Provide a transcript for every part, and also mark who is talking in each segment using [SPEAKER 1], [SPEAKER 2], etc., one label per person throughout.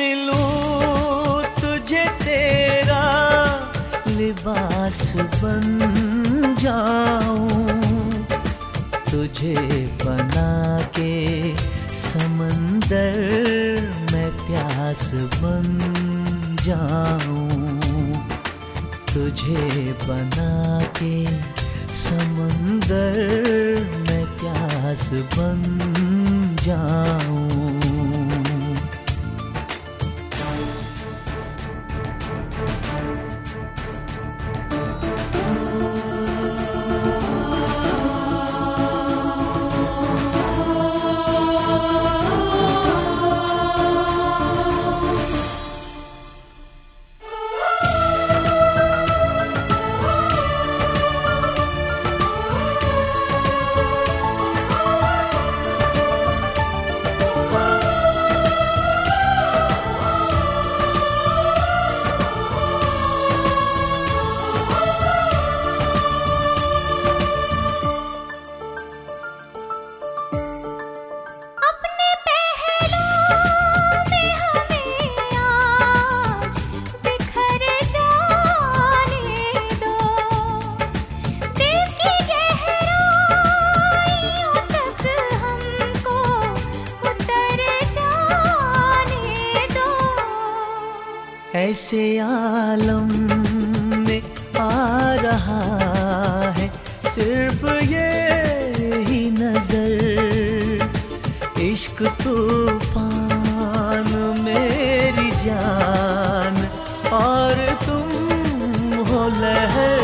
[SPEAKER 1] लूं तुझे तेरा लिबास बन जाऊं, तुझे बना के समंदर में प्यास बन जाऊं, तुझे बना के समंदर में प्यास बन जाऊं। ऐसे आलम में आ रहा है सिर्फ ये ही नजर, इश्क तूफान मेरी जान और तुम हो लहर।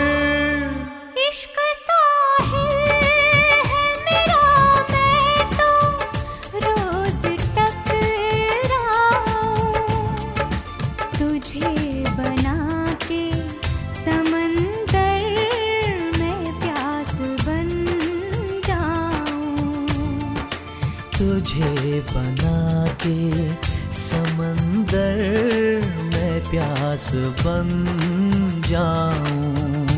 [SPEAKER 1] तुझे बना के समंदर में प्यास बन जाऊं।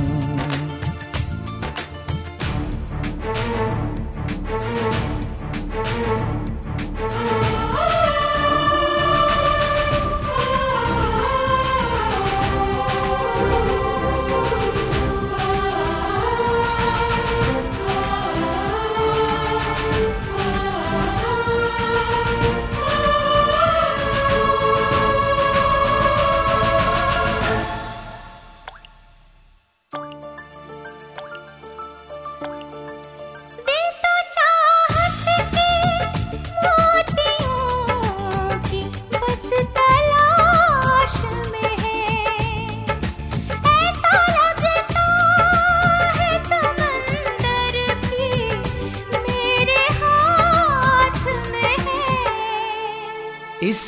[SPEAKER 1] इस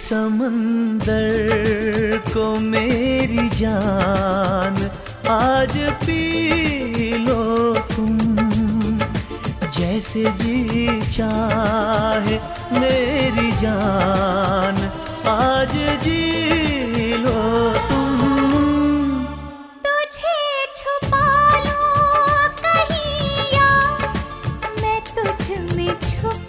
[SPEAKER 1] समंदर को मेरी जान आज पी लो तुम, जैसे जी चाहे मेरी जान आज जी लो तुम।
[SPEAKER 2] तुझे छुपा लो कहीं या मैं तुझ में छुप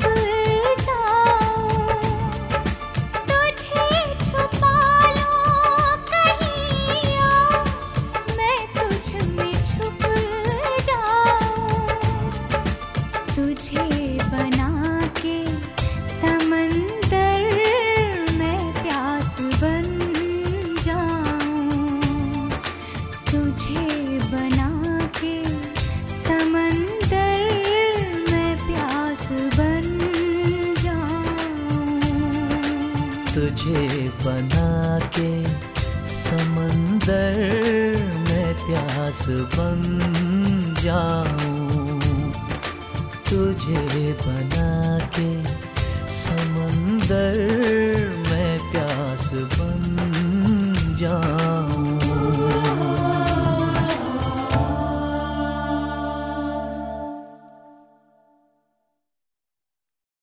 [SPEAKER 1] तुझे बना के समंदर में प्यास बन जाऊं, तुझे बना के समंदर